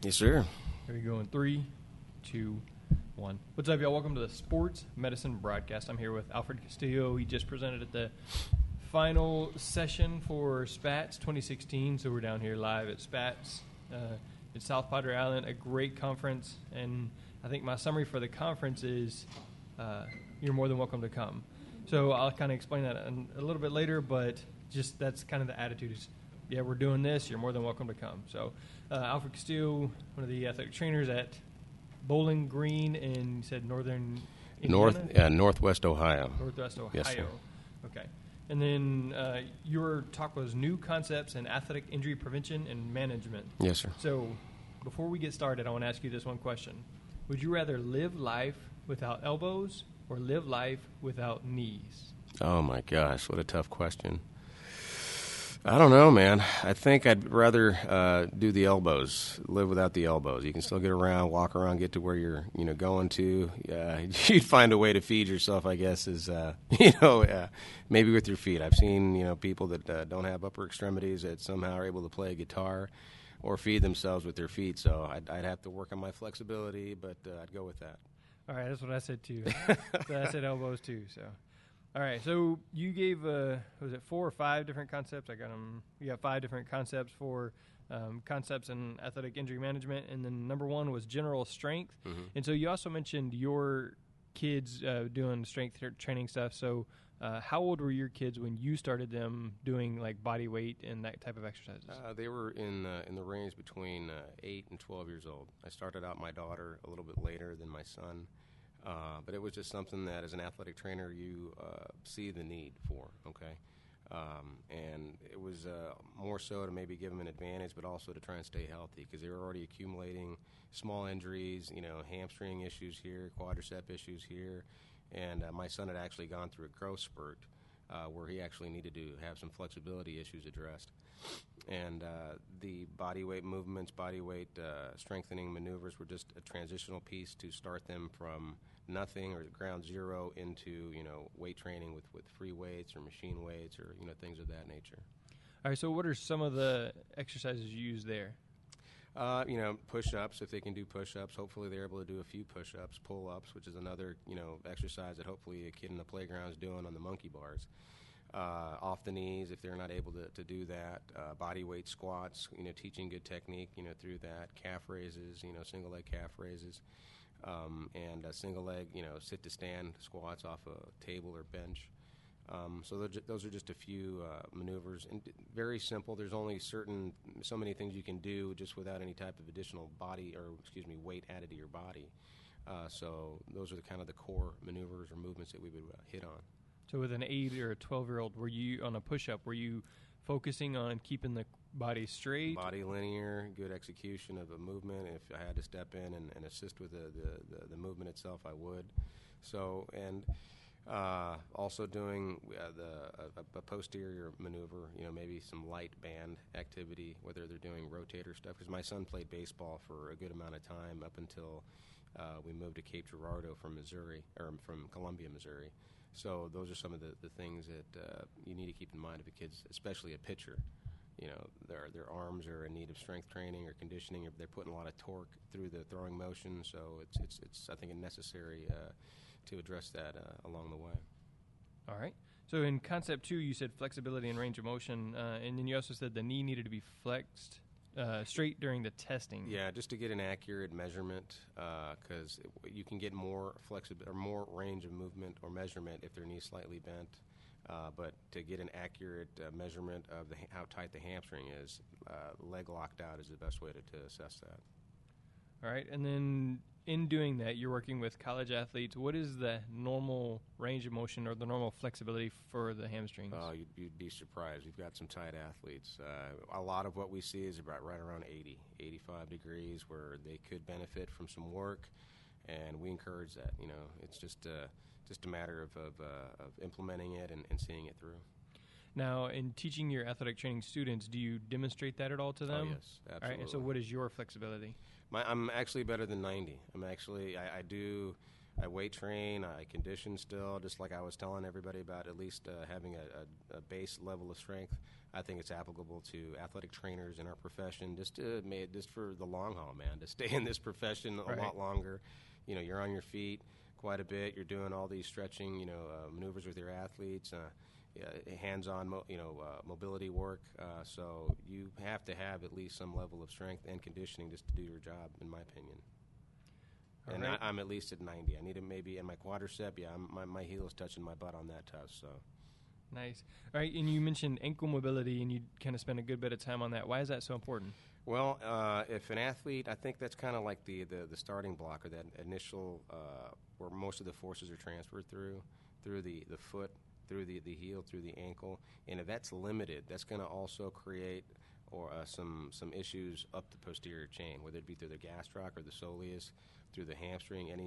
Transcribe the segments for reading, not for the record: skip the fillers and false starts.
Yes, sir. Here we go in 3, 2, 1. What's up, y'all? Welcome to the Sports Medicine Broadcast. I'm here with Alfred Castillo. He just presented at the final session for SPATS 2016, so we're down here live at SPATS at South Padre Island, a great conference, and I think my summary for the conference is you're more than welcome to come. So I'll kind of explain that a little bit later, but just that's kind of the attitude is, yeah, we're doing this, you're more than welcome to come. So Alfred Castillo, one of the athletic trainers at Bowling Green in, you said, northern Indiana? Northwest Ohio. Northwest Ohio. Yes, sir. Okay. And then your talk was new concepts in athletic injury prevention and management. Yes, sir. So before we get started, I want to ask you this one question. Would you rather live life without elbows or live life without knees? Oh, my gosh, what a tough question. I don't know, man. I think I'd rather do the elbows, live without the elbows. You can still get around, walk around, get to where you're, going to. You'd find a way to feed yourself, I guess, is, maybe with your feet. I've seen, people that don't have upper extremities that somehow are able to play a guitar or feed themselves with their feet. So I'd have to work on my flexibility, but I'd go with that. All right, that's what I said, too. So I said elbows, too, so. All right, so you gave, was it 4 or 5 different concepts? I got them. You got 5 different concepts for concepts in athletic injury management, and then number 1 was general strength. Mm-hmm. And so you also mentioned your kids doing strength training stuff. So how old were your kids when you started them doing like body weight and that type of exercises? They were in the range between 8 and 12 years old. I started out my daughter a little bit later than my son. But it was just something that, as an athletic trainer, you see the need for, okay? And it was more so to maybe give them an advantage, but also to try and stay healthy because they were already accumulating small injuries, hamstring issues here, quadricep issues here. And my son had actually gone through a growth spurt where he actually needed to have some flexibility issues addressed. And the body weight movements, body weight strengthening maneuvers were just a transitional piece to start them from nothing or ground zero into, weight training with free weights or machine weights or, things of that nature. All right, so what are some of the exercises you use there? Push-ups, if they can do push-ups. Hopefully they're able to do a few push-ups, pull-ups, which is another, exercise that hopefully a kid in the playground is doing on the monkey bars. Off the knees, if they're not able to do that. Body weight squats, teaching good technique, through that. Calf raises, single leg calf raises. And single leg, sit to stand squats off a table or bench. So those are just a few maneuvers, and very simple. There's only so many things you can do just without any type of additional weight added to your body. So those are the core maneuvers or movements that we would hit on. So with an 8 or a 12-year-old, were you on a push-up? Were you focusing on keeping the body straight? Body linear, good execution of a movement. If I had to step in and assist with the movement itself, I would. So, and also doing a posterior maneuver, maybe some light band activity, whether they're doing rotator stuff. Because my son played baseball for a good amount of time up until we moved to Cape Girardeau from Columbia, Missouri. So those are some of the things that you need to keep in mind of a kid's, especially a pitcher. Their arms are in need of strength training or conditioning. They're putting a lot of torque through the throwing motion, so it's I think necessary to address that along the way. All right. So in concept 2, you said flexibility and range of motion, and then you also said the knee needed to be flexed straight during the testing. Yeah, just to get an accurate measurement, because you can get more more range of movement or measurement if their knee's slightly bent. But to get an accurate measurement of how tight the hamstring is, leg locked out is the best way to assess that. All right, and then in doing that, you're working with college athletes. What is the normal range of motion or the normal flexibility for the hamstrings? You'd be surprised. We've got some tight athletes. A lot of what we see is about right around 80, 85 degrees where they could benefit from some work, and we encourage that. It's just a matter of implementing it and seeing it through. Now, in teaching your athletic training students, do you demonstrate that at all to them? Oh, yes, absolutely. All right, and so what is your flexibility? I'm actually better than 90. I do I weight train, I condition still, just like I was telling everybody about at least having a base level of strength. I think it's applicable to athletic trainers in our profession, just for the long haul, man, to stay in this profession a lot longer. You're on your feet quite a bit. You're doing all these stretching, maneuvers with your athletes, hands-on, mobility work. So you have to have at least some level of strength and conditioning just to do your job, in my opinion. All and right. I'm at least at 90. I need to maybe in my quadricep. Yeah, my heel is touching my butt on that test. So. Nice. All right, and you mentioned ankle mobility, and you kind of spent a good bit of time on that. Why is that so important? Well, if an athlete, I think that's kind of like the starting block, or that initial where most of the forces are transferred through the foot, through the heel, through the ankle. And if that's limited, that's going to also create some issues up the posterior chain, whether it be through the gastroc or the soleus, through the hamstring, any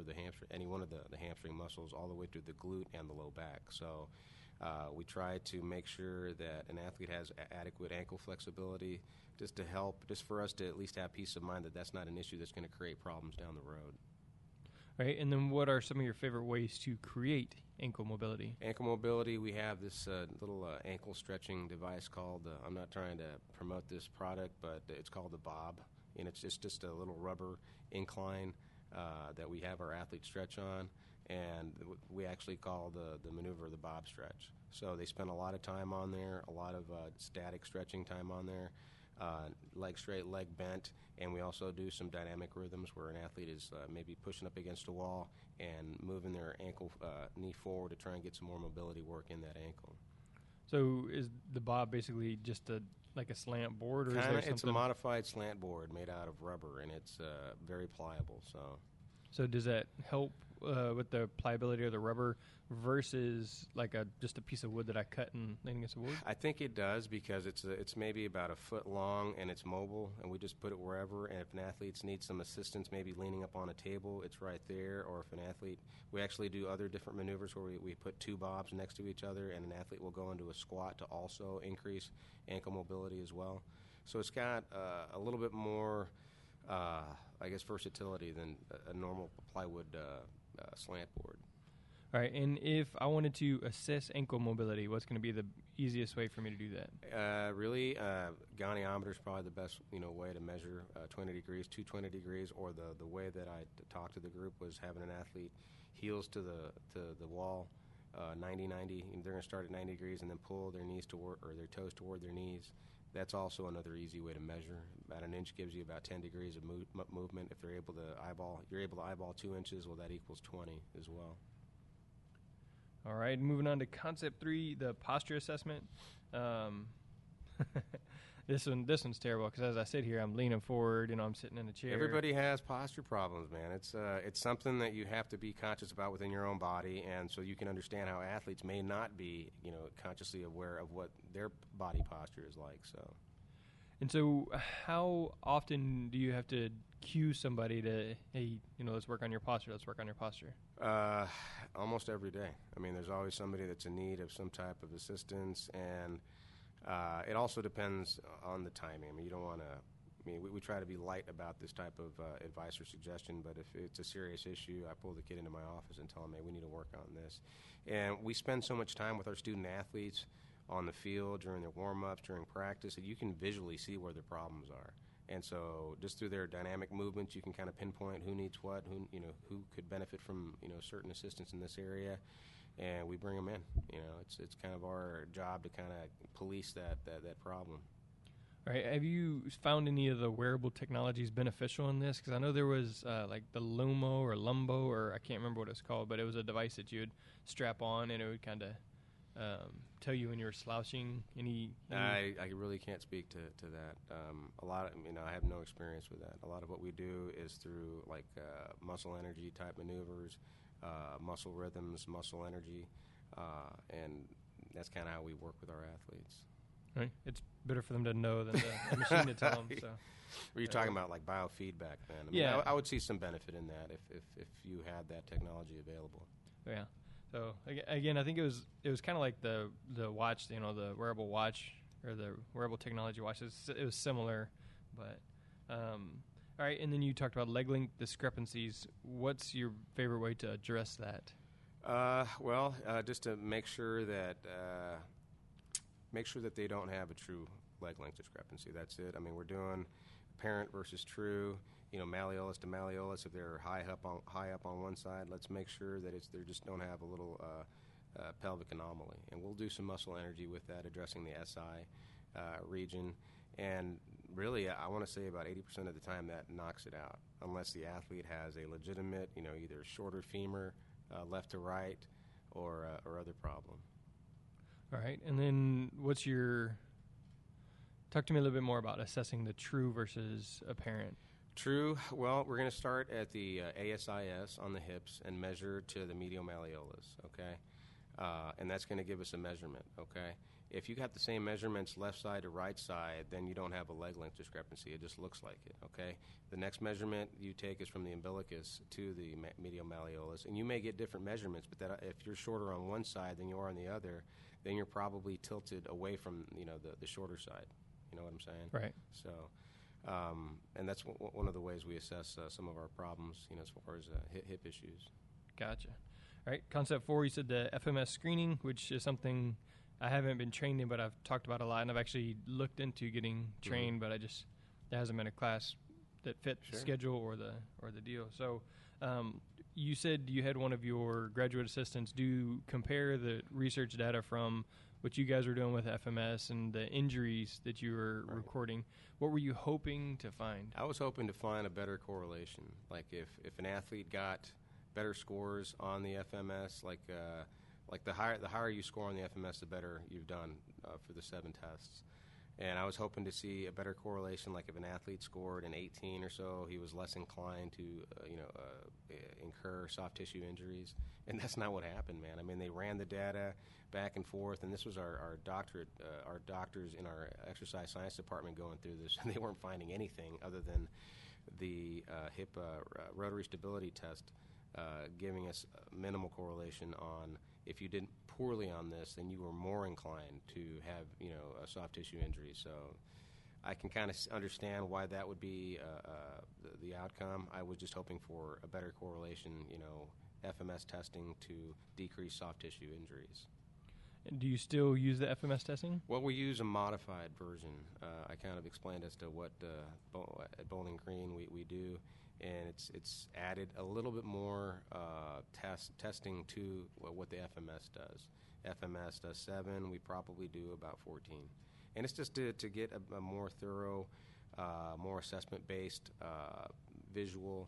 one of the hamstring muscles, all the way through the glute and the low back. So we try to make sure that an athlete has adequate ankle flexibility, just for us to at least have peace of mind that that's not an issue that's going to create problems down the road. All right, and then what are some of your favorite ways to create ankle mobility? Ankle mobility, we have this little ankle stretching device called, I'm not trying to promote this product, but it's called the Bob, and it's just a little rubber incline that we have our athletes stretch on, and we actually call the maneuver the Bob stretch. So they spend a lot of time on there, a lot of static stretching time on there, leg straight, leg bent, and we also do some dynamic rhythms where an athlete is maybe pushing up against a wall and moving their ankle knee forward to try and get some more mobility work in that ankle. So is the Bob basically just like a slant board, or is there something? It's a modified slant board made out of rubber, and it's very pliable. So does that help with the pliability of the rubber versus like just a piece of wood that I cut and lean against the wood? I think it does, because it's maybe about a foot long and it's mobile, and we just put it wherever. And if an athlete needs some assistance, maybe leaning up on a table, it's right there. Or if an athlete, we actually do other different maneuvers where we put two Bobs next to each other, and an athlete will go into a squat to also increase ankle mobility as well. So it's got a little bit more, versatility than a normal plywood slant board. All right, and if I wanted to assess ankle mobility, what's going to be the easiest way for me to do that? Really, goniometer is probably the best way to measure 20 degrees, 220 degrees, or the way that I talked to the group was having an athlete heels to the wall, 90. They're going to start at 90 degrees and then pull their knees toward, or their toes toward their knees. That's also another easy way to measure. About an inch gives you about 10 degrees of movement. If you're able to eyeball 2 inches, well, that equals 20 as well. All right, moving on to concept 3, the posture assessment. This one's terrible because as I sit here, I'm leaning forward. I'm sitting in a chair. Everybody has posture problems, man. It's something that you have to be conscious about within your own body, and so you can understand how athletes may not be, consciously aware of what their body posture is like. So. And so, how often do you have to cue somebody to, hey, let's work on your posture. Let's work on your posture. Almost every day. I mean, there's always somebody that's in need of some type of assistance, and it also depends on the timing. I mean, you don't want to. I mean, we try to be light about this type of advice or suggestion, but if it's a serious issue, I pull the kid into my office and tell him, hey, we need to work on this. And we spend so much time with our student athletes on the field during their warm-ups, during practice, that you can visually see where their problems are. And so just through their dynamic movements, you can kind of pinpoint who needs what, who could benefit from, certain assistance in this area, and we bring them in. It's kind of our job to kind of police that problem. All right. Have you found any of the wearable technologies beneficial in this? Because I know there was like the Lumbo, or I can't remember what it's called, but it was a device that you would strap on, and it would kind of tell you when you're slouching. I really can't speak to that. A lot of, I have no experience with that. A lot of what we do is through like muscle energy type maneuvers, muscle rhythms, muscle energy, and that's kind of how we work with our athletes. Right. It's better for them to know than the machine to tell them. So. Were you talking about like biofeedback then? Yeah. I would see some benefit in that if you had that technology available. Yeah. So again, I think it was kind of like the watch, the wearable watch or the wearable technology watch. It was similar, but all All right, and then you talked about leg length discrepancies. What's your favorite way to address that? Just to make sure that they don't have a true leg length discrepancy. That's it. I mean, we're doing apparent versus true. Malleolus to malleolus. If they're high up on one side, let's make sure that they just don't have a little pelvic anomaly. And we'll do some muscle energy with that, addressing the SI region. And really, I want to say about 80% of the time that knocks it out, unless the athlete has a legitimate, either shorter femur, left to right, or other problem. All right, and then talk to me a little bit more about assessing the true versus apparent. True. Well, we're going to start at the ASIS on the hips and measure to the medial malleolus, okay? And that's going to give us a measurement, okay? If you got the same measurements left side to right side, then you don't have a leg length discrepancy. It just looks like it, okay? The next measurement you take is from the umbilicus to the medial malleolus, and you may get different measurements, but if you're shorter on one side than you are on the other, then you're probably tilted away from, the shorter side. You know what I'm saying? Right. So, and that's one of the ways we assess some of our problems, as far as hip issues. Gotcha. All right, concept 4, you said the FMS screening, which is something I haven't been trained in, but I've talked about a lot, and I've actually looked into getting trained, but there hasn't been a class that fit the schedule or the deal. So you said you had one of your graduate assistants compare the research data from what you guys were doing with FMS and the injuries that you were recording. What were you hoping to find? I was hoping to find a better correlation. Like if an athlete got better scores on the FMS, like the higher you score on the FMS, the better you've done for the 7 tests. And I was hoping to see a better correlation, like if an athlete scored an 18 or so, he was less inclined to, incur soft tissue injuries. And that's not what happened, man. I mean, they ran the data back and forth, and this was our doctors in our exercise science department going through this, and they weren't finding anything other than the hip rotary stability test giving us minimal correlation on if you did poorly on this, then you were more inclined to have, a soft tissue injury. So I can kind of understand why that would be the outcome. I was just hoping for a better correlation, FMS testing to decrease soft tissue injuries. And do you still use the FMS testing? Well, we use a modified version. I kind of explained as to what at Bowling Green we do. And it's added a little bit more testing to what the FMS does. FMS does 7. We probably do about 14. And it's just to get a more thorough, more assessment-based visual,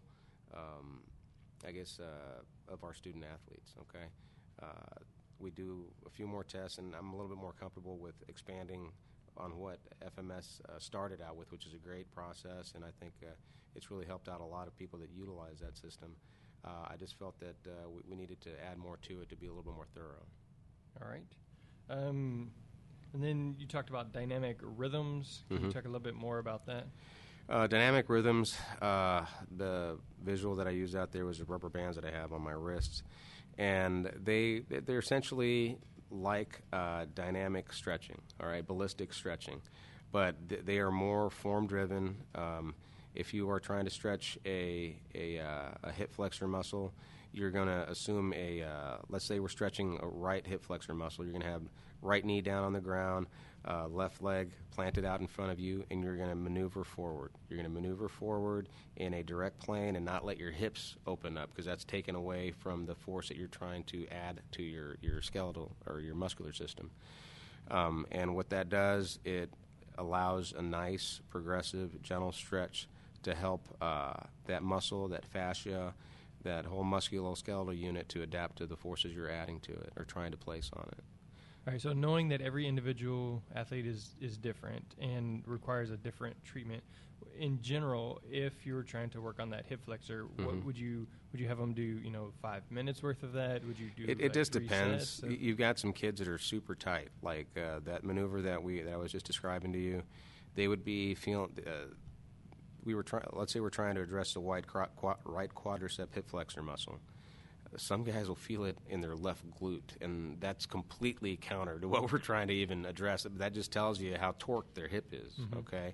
of our student athletes, okay? We do a few more tests, and I'm a little bit more comfortable with expanding on what FMS started out with, which is a great process, and I think it's really helped out a lot of people that utilize that system. I just felt that we needed to add more to it to be a little bit more thorough. All right. And then you talked about dynamic rhythms. Can you talk a little bit more about that? Dynamic rhythms, the visual that I used out there was the rubber bands that I have on my wrists, and they're essentially like dynamic stretching, all right, ballistic stretching, but they are more form-driven. If you are trying to stretch a hip flexor muscle, you're going to assume let's say we're stretching a right hip flexor muscle. You're going to have right knee down on the ground, left leg planted out in front of you, and you're going to maneuver forward. You're going to maneuver forward in a direct plane and not let your hips open up, because that's taken away from the force that you're trying to add to your skeletal or your muscular system. And what that does, it allows a nice, progressive, gentle stretch to help that muscle, that fascia, that whole musculoskeletal unit to adapt to the forces you're adding to it or trying to place on it. All right, so knowing that every individual athlete is different and requires a different treatment, in general, if you're trying to work on that hip flexor, what would you have them do, 5 minutes worth of that? Would you do it just depends. You've got some kids that are super tight, like that maneuver that I was just describing to you. They would be feeling let's say we're trying to address the right quadricep hip flexor muscle. Some guys will feel it in their left glute, and that's completely counter to what we're trying to even address. That just tells you how torqued their hip is, okay?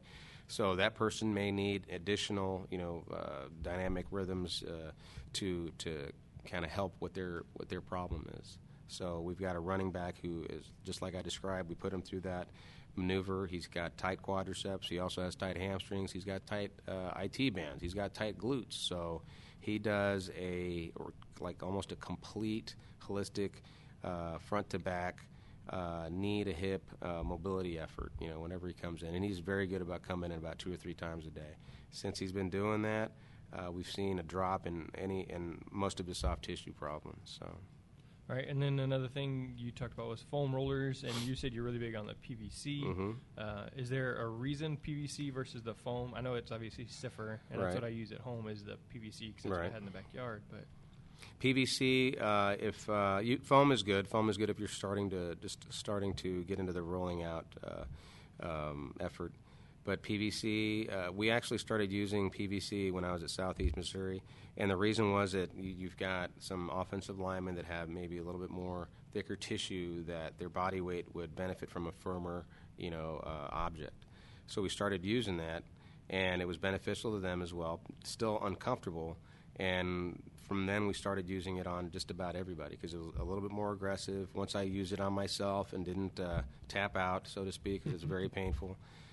So that person may need additional, dynamic rhythms to kind of help what their problem is. So we've got a running back who is just like I described. We put him through that maneuver. He's got tight quadriceps. He also has tight hamstrings. He's got tight IT bands. He's got tight glutes. So he does almost a complete holistic front to back knee to hip mobility effort. Whenever he comes in, and he's very good about coming in about 2 or 3 times a day. Since he's been doing that, we've seen a drop in most of his soft tissue problems. So. All right, and then another thing you talked about was foam rollers, and you said you're really big on the PVC. Mm-hmm. Is there a reason PVC versus the foam? I know it's obviously stiffer, and that's what I use at home is the PVC because that's what I had in the backyard. But PVC, foam is good. Foam is good if you're starting to get into the rolling out effort. But PVC, we actually started using PVC when I was at Southeast Missouri, and the reason was that you've got some offensive linemen that have maybe a little bit more thicker tissue that their body weight would benefit from a firmer, object. So we started using that, and it was beneficial to them as well. Still uncomfortable, and from then we started using it on just about everybody because it was a little bit more aggressive. Once I used it on myself and didn't tap out, so to speak, because it's very painful.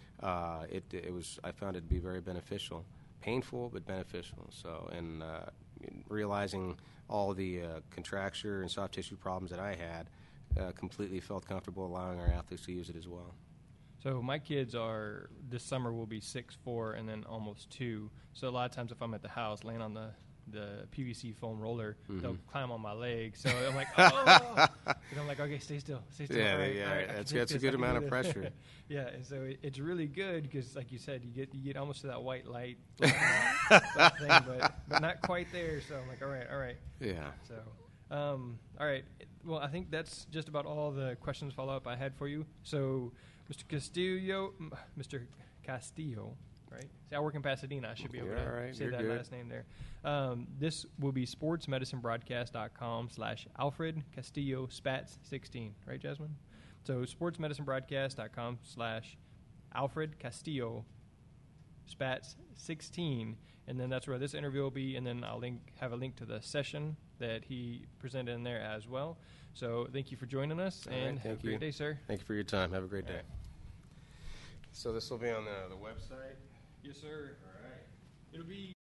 I found it to be very beneficial, painful but beneficial. So, and realizing all the contracture and soft tissue problems that I had, completely felt comfortable allowing our athletes to use it as well. So my kids this summer will be 6'4" and then almost 2. So a lot of times if I'm at the house laying on the PVC foam roller, they'll climb on my leg. So I'm like, oh! And I'm like, okay, stay still. Yeah, all right, that's a good amount of pressure. Yeah, and so it's really good because, like you said, you get almost to that white light thing, but not quite there. So I'm like, all right. Yeah. So, all right. Well, I think that's just about all the questions follow-up I had for you. So, Mr. Castillo, right? See, I work in Pasadena. I should be able to say that last name there. This will be sportsmedicinebroadcast.com/Alfred Castillo Spats 16, right, Jasmine? So sportsmedicinebroadcast.com/Alfred Castillo Spats 16, and then that's where this interview will be, and then I'll have a link to the session that he presented in there as well. So thank you for joining us, and have a great day, sir. Thank you for your time. Have a great day. So this will be on the website? Yes, sir. All right. It'll be